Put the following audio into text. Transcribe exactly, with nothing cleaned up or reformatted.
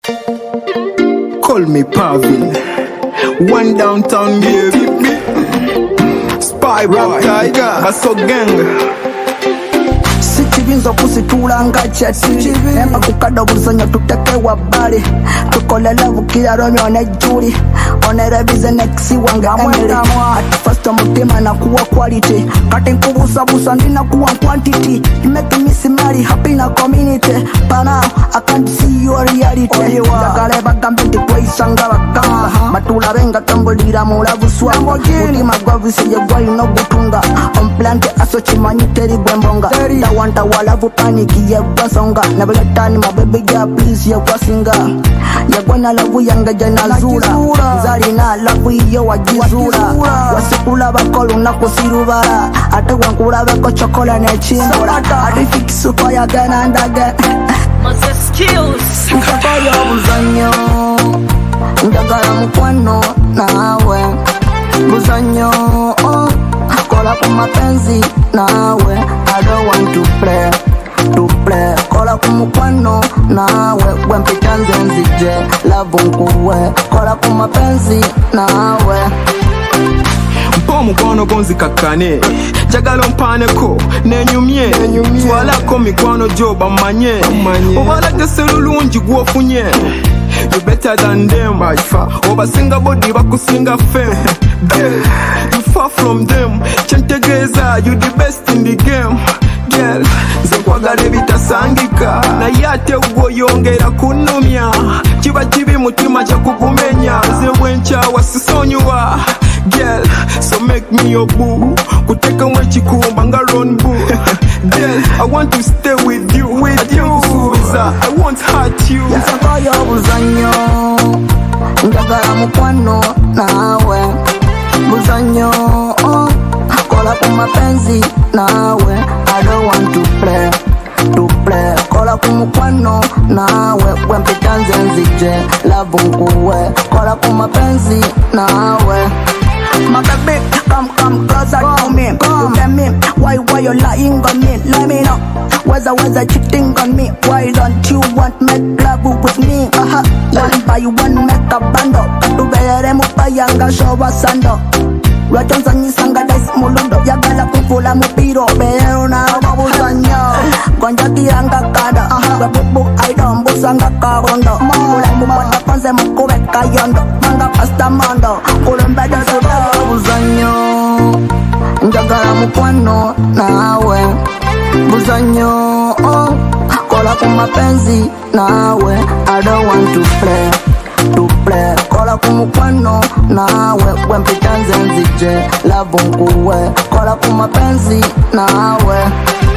Call me Pavin. One downtown baby. Spy Rap Tiger. Basso Gang. Sichivinzo kusitulanga chati Emba kukada buzanya tuteke wabali Tukole lavu kila Romeo na Julie Onerebize nexi wange Emily At first mutima na kuwa quality Kati nkubusa busa ndina kuwa quantity You make me see marry happy na community But now I can't see your reality Jakale bagambiti kwa isanga wakamba Matula benga tambulira mulavu swamba Mutima gwavisi jegwa ino gutunga Omplante aso chimanyiteri gwembonga Wanta walavu paniki ya basonga Nabaletani mababy ya please ya kwasinga Ya gwana lavu yanga jana zura Zari na lavu iyo wajizura Wasikula bakolu na kusirubara Ate wankula bako chokola ne chimbura Ate fikisu kwa ya gana andage Mose skills Mkakaya buzanyo Ndagara mkwano nawe Buzanyo Kola kumapenzi nawe I don't want to play, to play Kola kumukwano nawe Wempita nzenzije, lavu nkuwe Kola kumapenzi nawe Mpo mukwano gonzi kakane Jagalo mpaneko, nenyumye Twalako mikwano joba manye Obala geselulunji guofunye You better than them Oba singa body bakusinga fame Girl, you far from them Chantegeza, you the best in the game Girl, zekwagale bitasangika Na yate ugo yongera kunumya Chiba chibi mutima cha kugumenya Zewe nchawa sisonyuwa Girl, so make me your boo Kuteka mwechikumba nga run boo Girl, I want to stay with you With you I won't hurt you Yasakaya buzanyo Ndagara mukwano nawe Buzanyo Kola kumapenzi nawe I don't want to play, to play Kola kumukwano nawe Wempita nzenzije, lavu nkuwe Kola kumapenzi nawe My baby, come, come closer to me Look at me, why, why you lying on me? Let me know, where's the, where's the cheating on me? Why don't you want make love with me? Uh-huh, one by one make a bando Katubere mupayanga showa sando Ratonza nisanga dais mulundo Yagala kufula mupiro Beero na wabuzanyo Gonja kianga kada Webubu aidon busanga kabondo Mula mupata panse mukubeka yondo Manga pasta mondo Kulumbedo seba buzanyo Njagala mukwano nawe Buzanyo Kola kumapenzi nawe I don't want to play, to play Kola kumukwano nawe Wempita nzenzije, lavu nkuwe Kola kumapenzi nawe